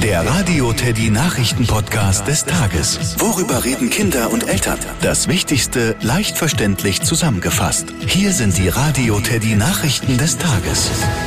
Der Radio Teddy Nachrichten-Podcast des Tages. Worüber reden Kinder und Eltern? Das Wichtigste leicht verständlich zusammengefasst. Hier sind die Radio Teddy Nachrichten des Tages.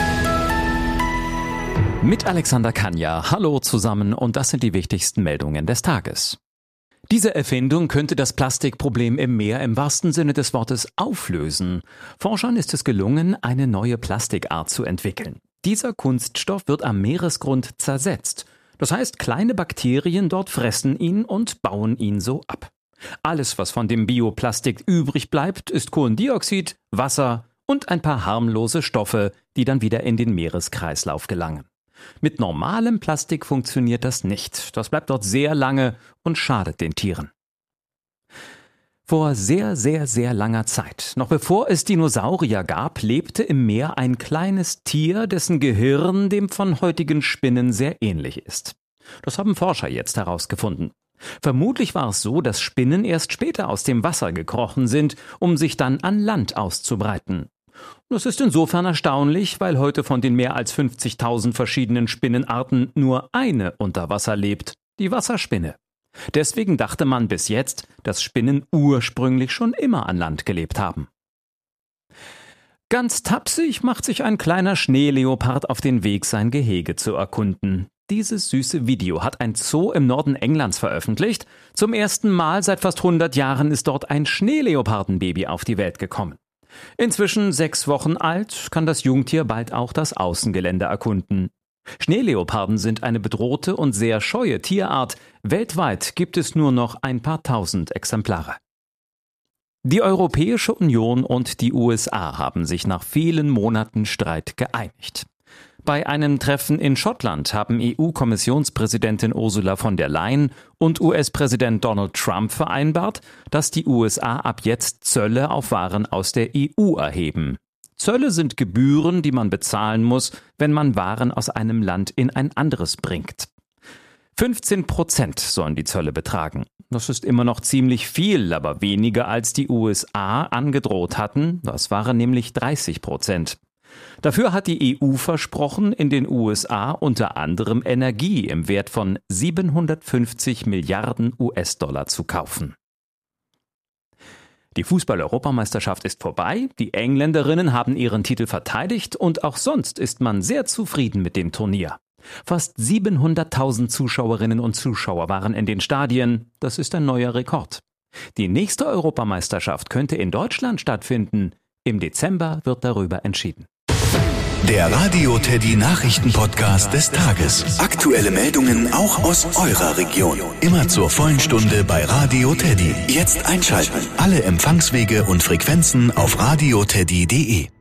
Mit Alexander Kanja. Hallo zusammen und das sind die wichtigsten Meldungen des Tages. Diese Erfindung könnte das Plastikproblem im Meer im wahrsten Sinne des Wortes auflösen. Forschern ist es gelungen, eine neue Plastikart zu entwickeln. Dieser Kunststoff wird am Meeresgrund zersetzt. Das heißt, kleine Bakterien dort fressen ihn und bauen ihn so ab. Alles, was von dem Bioplastik übrig bleibt, ist Kohlendioxid, Wasser und ein paar harmlose Stoffe, die dann wieder in den Meereskreislauf gelangen. Mit normalem Plastik funktioniert das nicht. Das bleibt dort sehr lange und schadet den Tieren. Vor sehr, sehr, sehr langer Zeit, noch bevor es Dinosaurier gab, lebte im Meer ein kleines Tier, dessen Gehirn dem von heutigen Spinnen sehr ähnlich ist. Das haben Forscher jetzt herausgefunden. Vermutlich war es so, dass Spinnen erst später aus dem Wasser gekrochen sind, um sich dann an Land auszubreiten. Das ist insofern erstaunlich, weil heute von den mehr als 50.000 verschiedenen Spinnenarten nur eine unter Wasser lebt, die Wasserspinne. Deswegen dachte man bis jetzt, dass Spinnen ursprünglich schon immer an Land gelebt haben. Ganz tapsig macht sich ein kleiner Schneeleopard auf den Weg, sein Gehege zu erkunden. Dieses süße Video hat ein Zoo im Norden Englands veröffentlicht. Zum ersten Mal seit fast 100 Jahren ist dort ein Schneeleopardenbaby auf die Welt gekommen. Inzwischen 6 Wochen alt, kann das Jungtier bald auch das Außengelände erkunden. Schneeleoparden sind eine bedrohte und sehr scheue Tierart. Weltweit gibt es nur noch ein paar tausend Exemplare. Die Europäische Union und die USA haben sich nach vielen Monaten Streit geeinigt. Bei einem Treffen in Schottland haben EU-Kommissionspräsidentin Ursula von der Leyen und US-Präsident Donald Trump vereinbart, dass die USA ab jetzt Zölle auf Waren aus der EU erheben. Zölle sind Gebühren, die man bezahlen muss, wenn man Waren aus einem Land in ein anderes bringt. 15% sollen die Zölle betragen. Das ist immer noch ziemlich viel, aber weniger als die USA angedroht hatten. Das waren nämlich 30%. Dafür hat die EU versprochen, in den USA unter anderem Energie im Wert von 750 Milliarden US-Dollar zu kaufen. Die Fußball-Europameisterschaft ist vorbei, die Engländerinnen haben ihren Titel verteidigt und auch sonst ist man sehr zufrieden mit dem Turnier. Fast 700.000 Zuschauerinnen und Zuschauer waren in den Stadien, das ist ein neuer Rekord. Die nächste Europameisterschaft könnte in Deutschland stattfinden, im Dezember wird darüber entschieden. Der Radio Teddy Nachrichten-Podcast des Tages. Aktuelle Meldungen auch aus eurer Region. Immer zur vollen Stunde bei Radio Teddy. Jetzt einschalten. Alle Empfangswege und Frequenzen auf radioteddy.de.